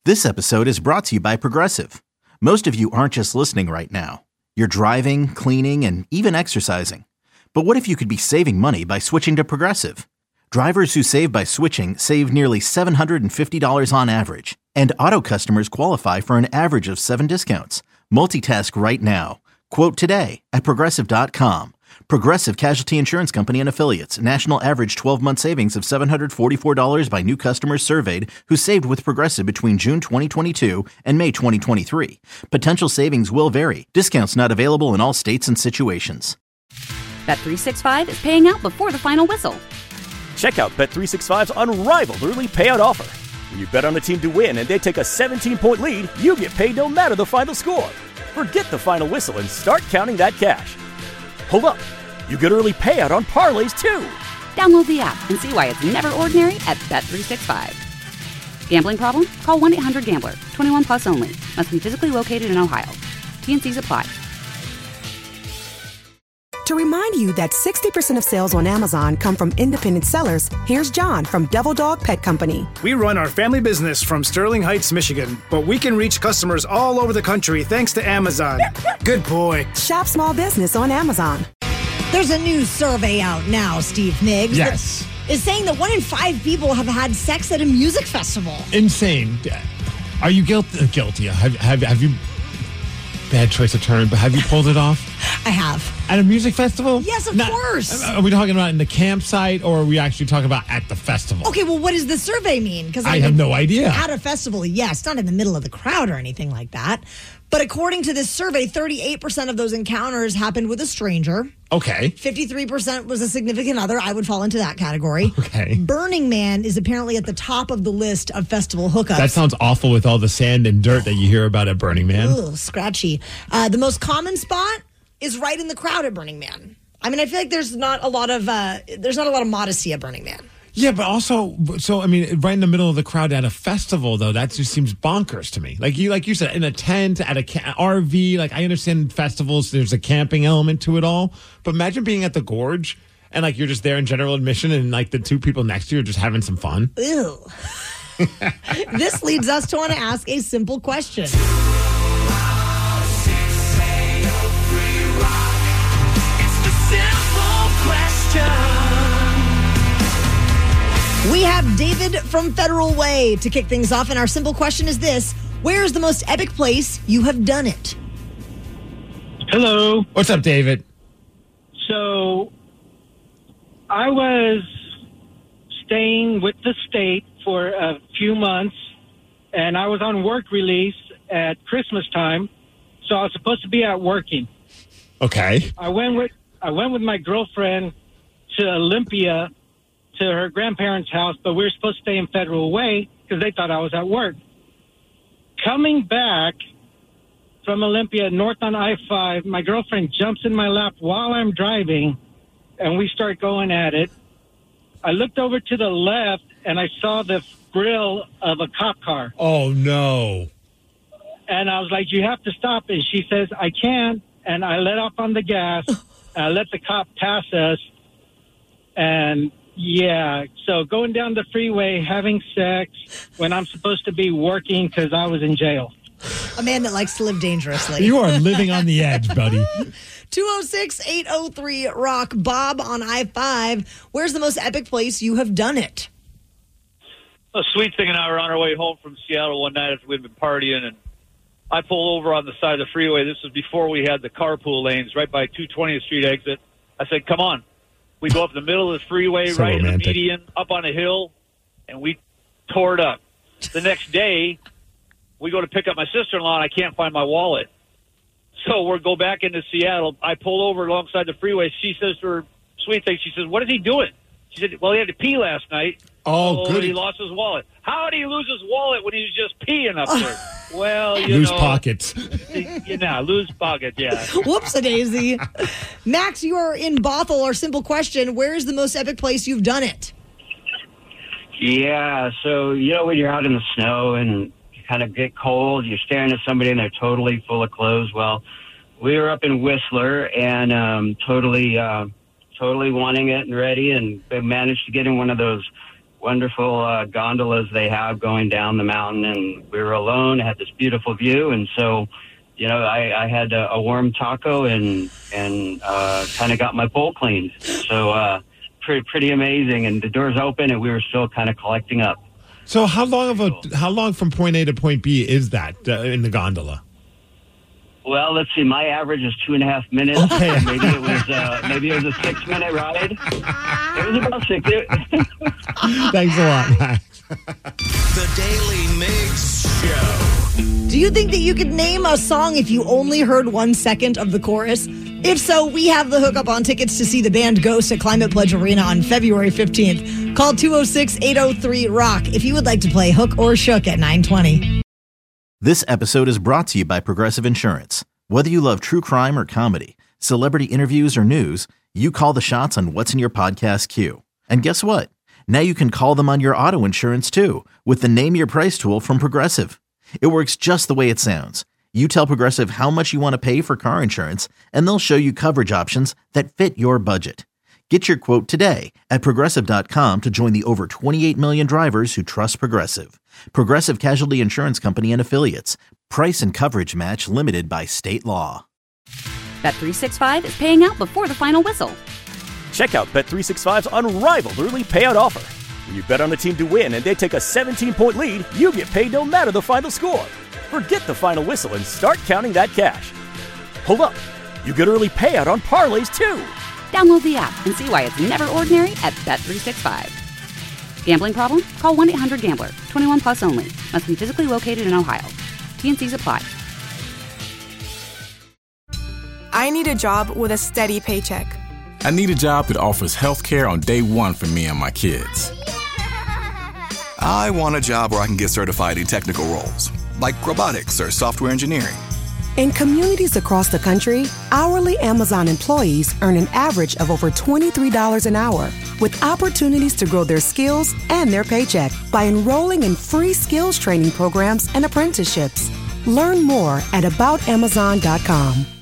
This episode is brought to you by Progressive. Most of you aren't just listening right now. You're driving, cleaning, and even exercising. But what if you could be saving money by switching to Progressive? Drivers who save by switching save nearly $750 on average. And auto customers qualify for an average of 7 discounts. Multitask right now. Quote today at Progressive.com. Progressive Casualty Insurance Company and Affiliates. National average 12-month savings of $744 by new customers surveyed who saved with Progressive between June 2022 and May 2023. Potential savings will vary. Discounts not available in all states and situations. Bet365 is paying out before the final whistle. Check out Bet365's unrivaled early payout offer. When you bet on a team to win and they take a 17-point lead, you get paid no matter the final score. Forget the final whistle and start counting that cash. Hold up. You get early payout on parlays, too. Download the app and see why it's never ordinary at Bet365. Gambling problem? Call 1-800-GAMBLER. 21 plus only. Must be physically located in Ohio. T&Cs apply. To remind you that 60% of sales on Amazon come from independent sellers, here's John from Devil Dog Pet Company. We run our family business from Sterling Heights, Michigan, but we can reach customers all over the country thanks to Amazon. Good boy. Shop small business on Amazon. There's a new survey out now, Steve Miggs. Yes. That is saying that 1 in 5 people have had sex at a music festival. Insane. Are you guilty? Have you... Bad choice of term, but have you pulled it off? I have. At a music festival? Yes, of course. Are we talking about in the campsite, or are we actually talking about at the festival? Okay, well, what does the survey mean? Because I have no idea. At a festival, yes, not in the middle of the crowd or anything like that. But according to this survey, 38% of those encounters happened with a stranger. Okay. 53% was a significant other. I would fall into that category. Okay. Burning Man is apparently at the top of the list of festival hookups. That sounds awful with all the sand and dirt that you hear about at Burning Man. Ugh, scratchy. The most common spot is right in the crowd at Burning Man. I mean, I feel like there's not a lot of modesty at Burning Man. Yeah, but also, so I mean, right in the middle of the crowd at a festival, though, that just seems bonkers to me. Like you said, in a tent, at a RV. Like, I understand festivals, there's a camping element to it all. But imagine being at the Gorge and like you're just there in general admission, and like the two people next to you are just having some fun. Ew. This leads us to want to ask a simple question. We have David from Federal Way to kick things off, and our simple question is this: where is the most epic place you have done it? Hello. What's up, David? So, I was staying with the state for a few months, and I was on work release at Christmas time, so I was supposed to be out working. Okay. I went with my girlfriend to Olympia, to her grandparents' house, but we were supposed to stay in Federal Way because they thought I was at work. Coming back from Olympia, north on I-5, my girlfriend jumps in my lap while I'm driving, and we start going at it. I looked over to the left, and I saw the grill of a cop car. Oh, no. And I was like, you have to stop. And she says, I can't. And I let off on the gas. I let the cop pass us. And yeah, so going down the freeway, having sex when I'm supposed to be working because I was in jail. A man that likes to live dangerously. You are living on the edge, buddy. 206-803-ROCK. Bob on I-5. Where's the most epic place you have done it? A Sweet Thing and I were on our way home from Seattle one night after we'd been partying, and I pull over on the side of the freeway. This was before we had the carpool lanes, right by 220th Street exit. I said, come on. We go up the middle of the freeway, So right romantic. in the median, up on a hill, and we tore it up. The next day, we go to pick up my sister-in-law, and I can't find my wallet. So we go back into Seattle. I pull over alongside the freeway. She says to her Sweet Thing, she says, what is he doing? She said, well, he had to pee last night. Oh, good. He lost his wallet. How did he lose his wallet when he was just peeing up there? Well, Loose pockets. Loose pockets, yeah. Whoops-a-daisy. Max, you are in Bothell. Our simple question, where is the most epic place you've done it? Yeah, so, when you're out in the snow and you kind of get cold, you're staring at somebody and they're totally full of clothes. Well, we were up in Whistler and totally wanting it and ready, and they managed to get in one of those wonderful gondolas they have going down the mountain, and we were alone. I had this beautiful view, and so, I had a warm taco and kind of got my bowl cleaned. So pretty amazing, and the doors open, and we were still kind of collecting up. So how long from point A to point B is that in the gondola? Well, let's see. My average is 2.5 minutes. Okay. Maybe it was a 6-minute ride. It was about 6. Thanks a lot, Max. The Daily Mix Show. Do you think that you could name a song if you only heard 1 second of the chorus? If so, we have the hookup on tickets to see the band Ghost at Climate Pledge Arena on February 15th. Call 206-803-ROCK if you would like to play Hook or Shook at 9:20. This episode is brought to you by Progressive Insurance. Whether you love true crime or comedy, celebrity interviews or news, you call the shots on what's in your podcast queue. And guess what? Now you can call them on your auto insurance too with the Name Your Price tool from Progressive. It works just the way it sounds. You tell Progressive how much you want to pay for car insurance, and they'll show you coverage options that fit your budget. Get your quote today at Progressive.com to join the over 28 million drivers who trust Progressive. Progressive Casualty Insurance Company and Affiliates. Price and coverage match limited by state law. Bet365 is paying out before the final whistle. Check out Bet365's unrivaled early payout offer. When you bet on a team to win and they take a 17-point lead, you get paid no matter the final score. Forget the final whistle and start counting that cash. Hold up. You get early payout on parlays, too. Download the app and see why it's never ordinary at Bet365. Gambling problem? Call 1-800-GAMBLER. 21 plus only. Must be physically located in Ohio. T&Cs apply. I need a job with a steady paycheck. I need a job that offers health care on day one for me and my kids. I want a job where I can get certified in technical roles, like robotics or software engineering. In communities across the country, hourly Amazon employees earn an average of over $23 an hour, with opportunities to grow their skills and their paycheck by enrolling in free skills training programs and apprenticeships. Learn more at aboutamazon.com.